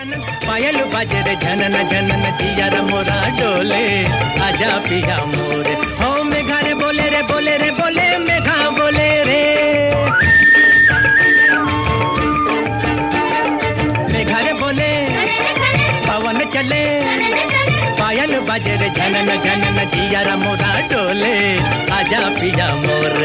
पायल बाजे रे झनन झनन जिया मोरा डोले आजा पिया मोरे हो मेघा रे बोले रे बोले रे बोले मेघा बोले रे मेघा रे बोले पवन चले पायल बाजे रे झनन झनन जिया मोरा डोले आजा पिया मोरे